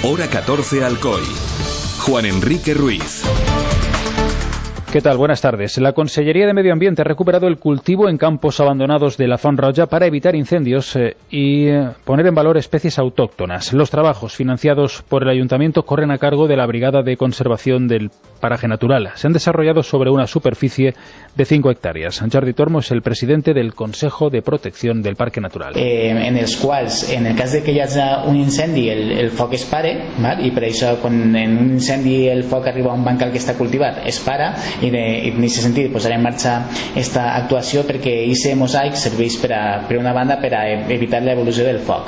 Hora 14 Alcoy. Juan Enrique Ruiz. ¿Qué tal? Buenas tardes. La Consellería de Medio Ambiente ha recuperado el cultivo en campos abandonados de la Font Roja para evitar incendios y poner en valor especies autóctonas. Los trabajos financiados por el Ayuntamiento corren a cargo de la Brigada de Conservación del Paraje Natural. Se han desarrollado sobre una superficie de 5 hectáreas. Jordi Tormo es el presidente del Consejo de Protección del Parque Natural. En els quals, en el cas de que hi hagi un incendi, el foc es pare, val? I per això, quan en un incendi el foc arriba a un bancal que està cultivat, es para, i en aquest sentit posarem en marxa aquesta actuació perquè aquest mosaic serveix per una banda per a evitar l'evolució del foc.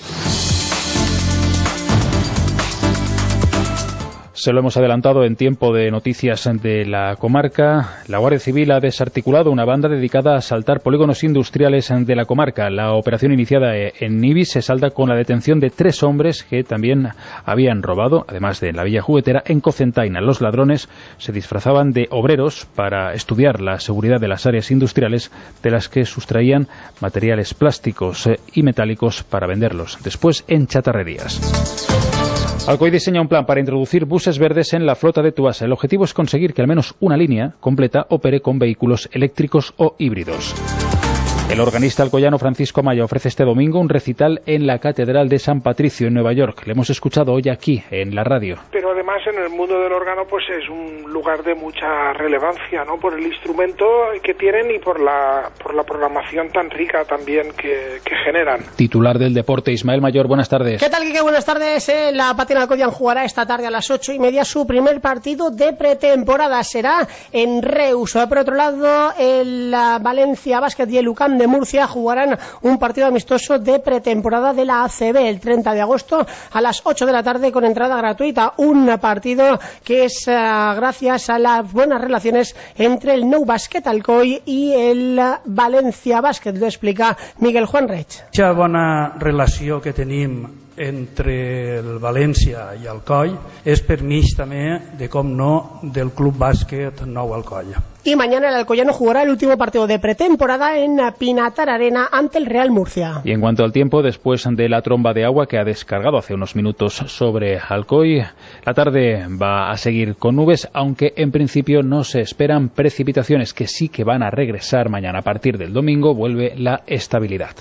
Se lo hemos adelantado en tiempo de noticias de la comarca. La Guardia Civil ha desarticulado una banda dedicada a asaltar polígonos industriales de la comarca. La operación iniciada en Ibi se salda con la detención de 3 hombres que también habían robado, además de en la Villa Juguetera, en Cocentaina. Los ladrones se disfrazaban de obreros para estudiar la seguridad de las áreas industriales de las que sustraían materiales plásticos y metálicos para venderlos después en chatarrerías. Alcoy diseña un plan para introducir buses verdes en la flota de Tuasa. El objetivo es conseguir que al menos una línea completa opere con vehículos eléctricos o híbridos. El organista alcoyano Francisco Maya ofrece este domingo un recital en la Catedral de San Patricio en Nueva York. Le hemos escuchado hoy aquí en la radio. Pero además en el mundo del órgano pues es un lugar de mucha relevancia, ¿no? Por el instrumento que tienen y por la programación tan rica también que generan. Titular del deporte, Ismael Mayor, buenas tardes. ¿Qué tal, Quique? Buenas tardes. La Patina Alcoyano jugará esta tarde a las 8:30 su primer partido de pretemporada. Será en Reus. Por otro lado, el Valencia Basket y el UCAM de Murcia jugarán un partido amistoso de pretemporada de la ACB el 30 de agosto a las 8 de la tarde con entrada gratuita. Un partido que es gracias a las buenas relaciones entre el Nou Basket Alcoy y el Valencia Basket. Lo explica Miguel Juan Reig. Aquesta bona relació que tenim entre el València i Alcoi és per mig també, de com no, del Club Bàsquet Nou Alcoi. Y mañana el alcoyano jugará el último partido de pretemporada en Pinatar Arena ante el Real Murcia. Y en cuanto al tiempo, después de la tromba de agua que ha descargado hace unos minutos sobre Alcoy, la tarde va a seguir con nubes, aunque en principio no se esperan precipitaciones, que sí que van a regresar mañana. A partir del domingo vuelve la estabilidad.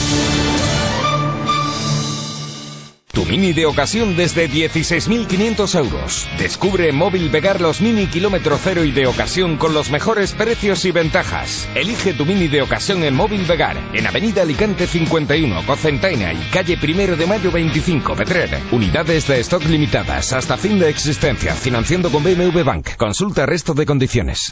Tu Mini de ocasión desde 16.500 euros. Descubre en Móvil Vegar los Mini kilómetro cero y de ocasión con los mejores precios y ventajas. Elige tu Mini de ocasión en Móvil Vegar, en Avenida Alicante 51, Cocentaina y calle 1 de Mayo 25, Petrer. Unidades de stock limitadas hasta fin de existencia. Financiando con BMW Bank. Consulta resto de condiciones.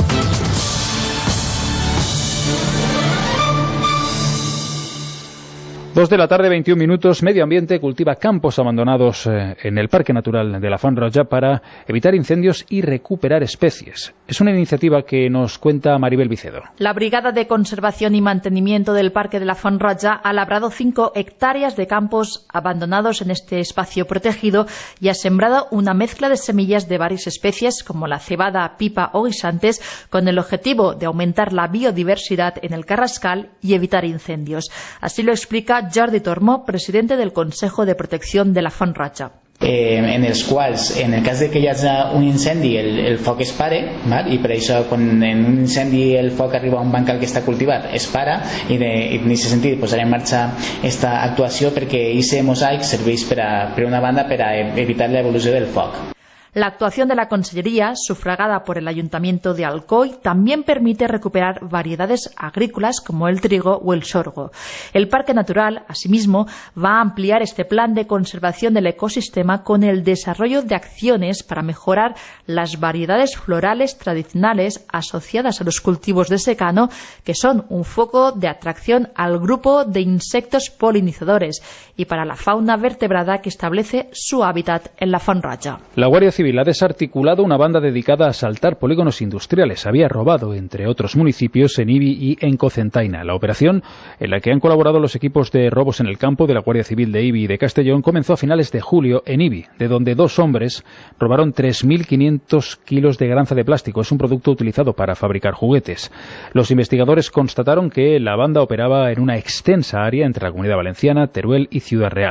2 de la tarde, 21 minutos. Medio Ambiente cultiva campos abandonados en el Parque Natural de la Font Roja para evitar incendios y recuperar especies. Es una iniciativa que nos cuenta Maribel Vicedo. La Brigada de Conservación y Mantenimiento del Parque de la Font Roja ha labrado 5 hectáreas de campos abandonados en este espacio protegido y ha sembrado una mezcla de semillas de varias especies como la cebada, pipa o guisantes con el objetivo de aumentar la biodiversidad en el Carrascal y evitar incendios. Así lo explica Jordi Tormo, presidente del Consejo de Protección de la Font Roja. En els quals, en el cas de que hi hagi un incendi, el foc es pare, val? I per això, quan en un incendi el foc arriba a un bancal que està cultivat, es para, i en aquest sentit posarem en marxa aquesta actuació perquè aquest mosaic serveix per una banda per a evitar l'evolució del foc. La actuación de la Consellería, sufragada por el Ayuntamiento de Alcoy, también permite recuperar variedades agrícolas como el trigo o el sorgo. El Parque Natural, asimismo, va a ampliar este plan de conservación del ecosistema con el desarrollo de acciones para mejorar las variedades florales tradicionales asociadas a los cultivos de secano, que son un foco de atracción al grupo de insectos polinizadores y para la fauna vertebrada que establece su hábitat en la Font Roja. La Guardia Civil ha desarticulado una banda dedicada a asaltar polígonos industriales. Había robado, entre otros municipios, en Ibi y en Cocentaina. La operación, en la que han colaborado los equipos de robos en el campo de la Guardia Civil de Ibi y de Castellón, comenzó a finales de julio en Ibi, de donde 2 hombres robaron 3.500 kilos de granza de plástico. Es un producto utilizado para fabricar juguetes. Los investigadores constataron que la banda operaba en una extensa área entre la Comunidad Valenciana, Teruel y Ciudad Real.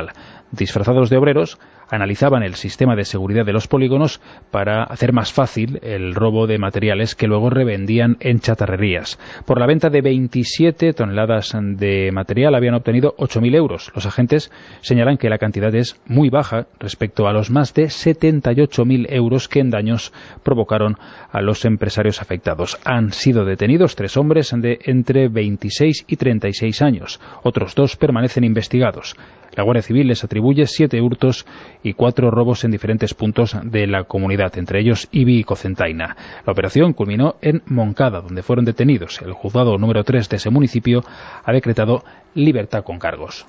disfrazados de obreros, analizaban el sistema de seguridad de los polígonos para hacer más fácil el robo de materiales que luego revendían en chatarrerías. Por la venta de 27 toneladas de material habían obtenido 8.000 euros. Los agentes señalan que la cantidad es muy baja respecto a los más de 78.000 euros que en daños provocaron a los empresarios afectados. Han sido detenidos 3 hombres de entre 26 y 36 años. Otros 2 permanecen investigados. La Guardia Civil les atribuye 7 hurtos y 4 robos en diferentes puntos de la comunidad, entre ellos Ibi y Cocentaina. La operación culminó en Moncada, donde fueron detenidos. El juzgado número 3 de ese municipio ha decretado libertad con cargos.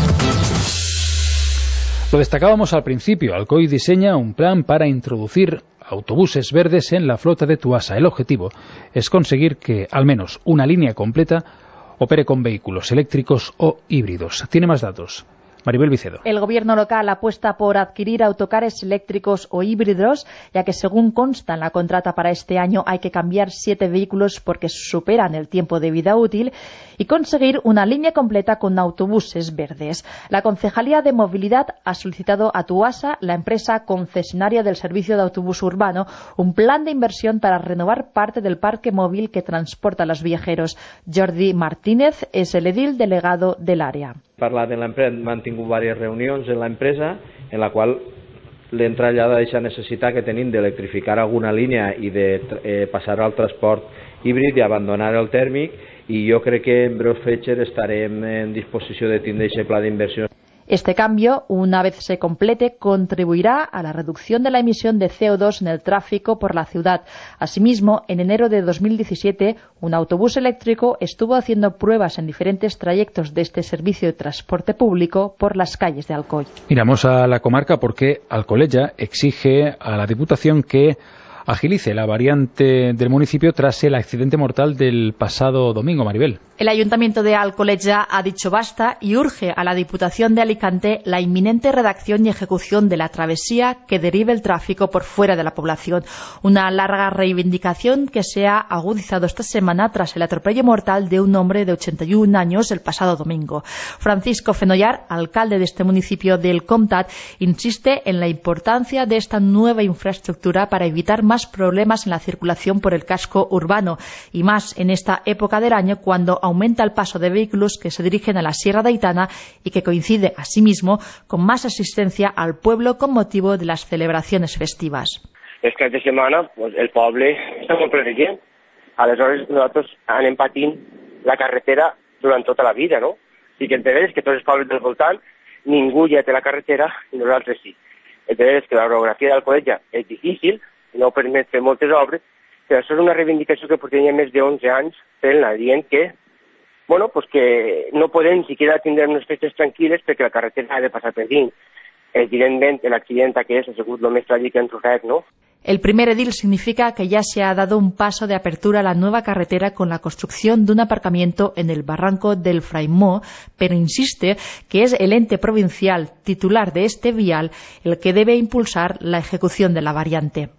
Lo destacábamos al principio. Alcoy diseña un plan para introducir autobuses verdes en la flota de Tuasa. El objetivo es conseguir que al menos una línea completa opere con vehículos eléctricos o híbridos. Tiene más datos Maribel Vicedo. El gobierno local apuesta por adquirir autocares eléctricos o híbridos, ya que según consta en la contrata para este año hay que cambiar 7 vehículos porque superan el tiempo de vida útil y conseguir una línea completa con autobuses verdes. La Concejalía de Movilidad ha solicitado a Tuasa, la empresa concesionaria del servicio de autobús urbano, un plan de inversión para renovar parte del parque móvil que transporta a los viajeros. Jordi Martínez es el edil delegado del área. Parlat en l'empresa, hem mantingut diverses reunions en l'empresa en la qual l'hem traslladat aquesta necessitat que tenim d'electrificar alguna línia i de passar al transport híbrid i abandonar el tèrmic, i jo crec que en breus fetges estarem en disposició de tindre aquest pla d'inversió. Este cambio, una vez se complete, contribuirá a la reducción de la emisión de CO2 en el tráfico por la ciudad. Asimismo, en enero de 2017, un autobús eléctrico estuvo haciendo pruebas en diferentes trayectos de este servicio de transporte público por las calles de Alcoy. Miramos a la comarca porque Alcoleya exige a la Diputación que agilice la variante del municipio tras el accidente mortal del pasado domingo, Maribel. El Ayuntamiento de Alcoleya ha dicho basta y urge a la Diputación de Alicante la inminente redacción y ejecución de la travesía que derive el tráfico por fuera de la población. Una larga reivindicación que se ha agudizado esta semana tras el atropello mortal de un hombre de 81 años el pasado domingo. Francisco Fenollar, alcalde de este municipio del Comtat, insiste en la importancia de esta nueva infraestructura para evitar más problemas en la circulación por el casco urbano y más en esta época del año cuando aumenta el paso de vehículos que se dirigen a la Sierra de Aitana y que coincide asimismo con más asistencia al pueblo con motivo de las celebraciones festivas. És que de setmana el poble està molt ple de gent. Aleshores nosaltres anem patint la carretera durant tota la vida, no? I que el és que tots els pobles del voltant ningú ja té la carretera i nosaltres sí. El és que la orografia d'Alcoleja és difícil i no permet fer moltes obres, però això és una reivindicació que portem ja més de 11 anys fent-la, dient que bueno, pues que no podem siquiera tindre unes festes tranquil·les perquè la carretera ha de passar per dins. Evidentment, l'accident aquest ha sigut el més tràgic que han trobat, ¿no? El primer edil significa que ya se ha dado un paso de apertura a la nueva carretera con la construcción de un aparcamiento en el barranco del Fraimó, pero insiste que es el ente provincial titular de este vial el que debe impulsar la ejecución de la variante.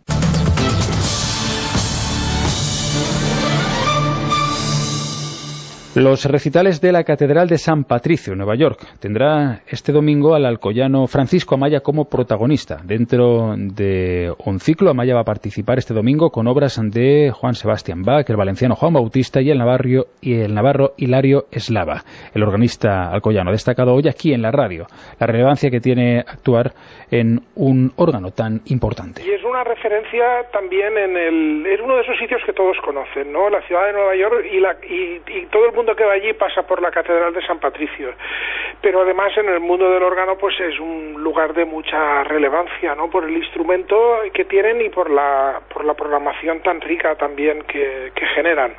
Los recitales de la Catedral de San Patricio, en Nueva York, tendrá este domingo al alcoyano Francisco Amaya como protagonista. Dentro de un ciclo, Amaya va a participar este domingo con obras de Juan Sebastián Bach, el valenciano Juan Bautista y el navarro Hilario Eslava. El organista alcoyano ha destacado hoy aquí en la radio la relevancia que tiene actuar en un órgano tan importante. Y es una referencia también es uno de esos sitios que todos conocen, ¿no? La ciudad de Nueva York y todo el mundo que va allí pasa por la Catedral de San Patricio, pero además en el mundo del órgano pues es un lugar de mucha relevancia, ¿no? Por el instrumento que tienen y por la programación tan rica también que generan.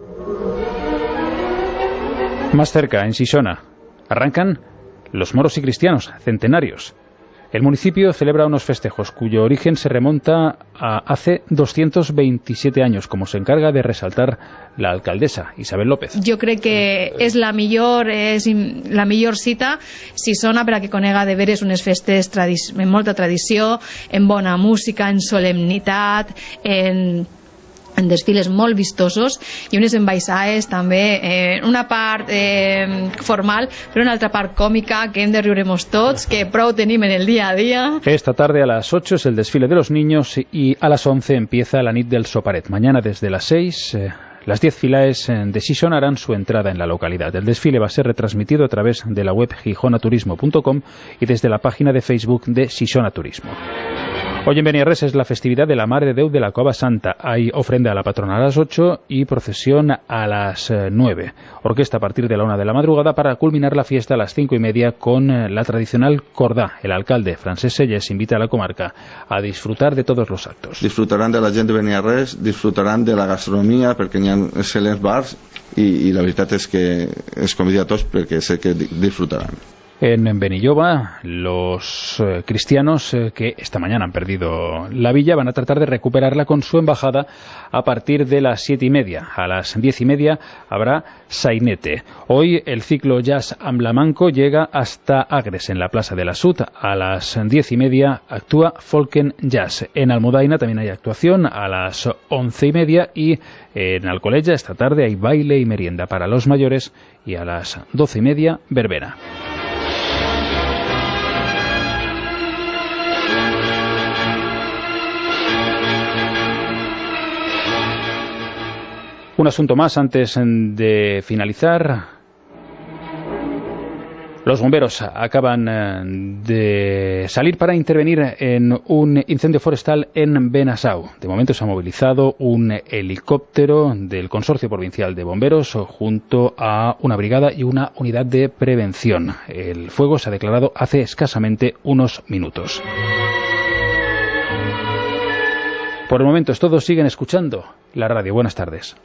Más cerca, en Sisona, arrancan los moros y cristianos centenarios. El municipio celebra unos festejos cuyo origen se remonta a hace 227 años, como se encarga de resaltar la alcaldesa, Isabel López. Jo crec que és la millor cita Sisona per a que conega de veres unes festes amb molta tradició, en bona música, en solemnitat, en en desfiles molt vistosos i unes embaixades també, una part formal però una altra part còmica que hem de riuremos tots, que prou tenim en el día a día. Esta tarde a las 8 es el desfile de los niños y a las 11 empieza la nit del Soparet. Mañana desde las 6 las 10 filaes de Xixón harán su entrada en la localidad. El desfile va a ser retransmitido a través de la web gijonaturismo.com y desde la página de Facebook de Xixona Turismo. Hoy en Beniarrés es la festividad de la Mare de Déu de la Cova Santa. Hay ofrenda a la patrona a las 8 y procesión a las 9. Orquesta a partir de la 1 de la madrugada para culminar la fiesta a las 5:30 con la tradicional cordà. El alcalde, Francesc Selles, invita a la comarca a disfrutar de todos los actos. Disfrutaran de la gent de Beniarrés, disfrutaran de la gastronomia perquè hi ha excel·lents bars i la veritat és que els convido a tots perquè sé que disfrutaran. En Benilloba, los cristianos que esta mañana han perdido la villa van a tratar de recuperarla con su embajada a partir de las 7:30. A las 10:30 habrá sainete. Hoy el ciclo Jazz Amblamanco llega hasta Agres, en la Plaza de la Sud. A las 10:30 actúa Folken Jazz. En Almudaina también hay actuación a las 11:30 y en Alcoleja esta tarde hay baile y merienda para los mayores y a las 12:30 verbena. Un asunto más antes de finalizar. Los bomberos acaban de salir para intervenir en un incendio forestal en Benasau. De momento se ha movilizado un helicóptero del Consorcio Provincial de Bomberos junto a una brigada y una unidad de prevención. El fuego se ha declarado hace escasamente unos minutos. Por el momento es todo. Siguen escuchando la radio. Buenas tardes.